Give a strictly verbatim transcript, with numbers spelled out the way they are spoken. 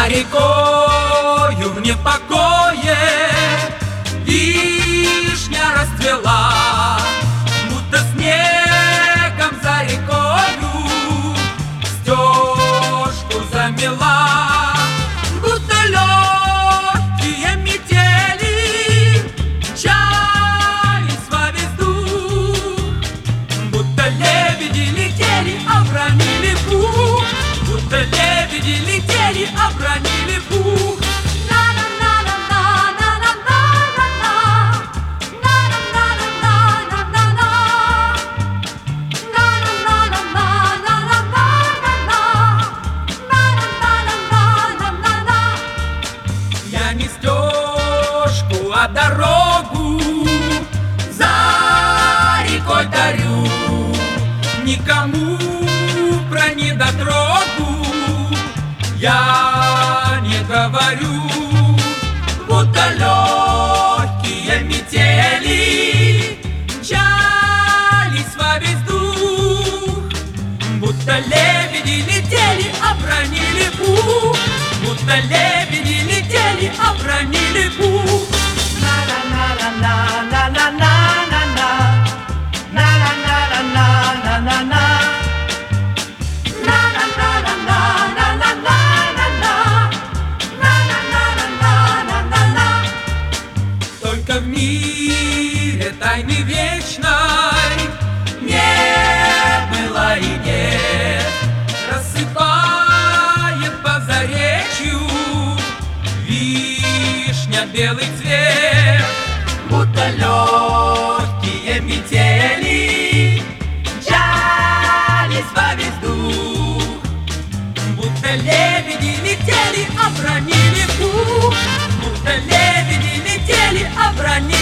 За рекою в непокое вишня расцвела, будто снегом за рекою стежку замела, будто легкие метели мчались во весь дух, будто лебеди летели, обронили пух, будто лебеди летели, обронили пух. Я не стежку, а дорогу за рекой дарю, никому про недотрогу я не говорю, будто легкие метели мчались во весь дух, будто лебеди летели, обронили пух, будто лебеди летели, обронили пух. Только в мире тайны вечной не было и нет, рассыпает по заречью вишня белый цвет, будто легкие метели мчались во весь дух, будто лебеди летели, обронили пух, будто лебеди летели, обронили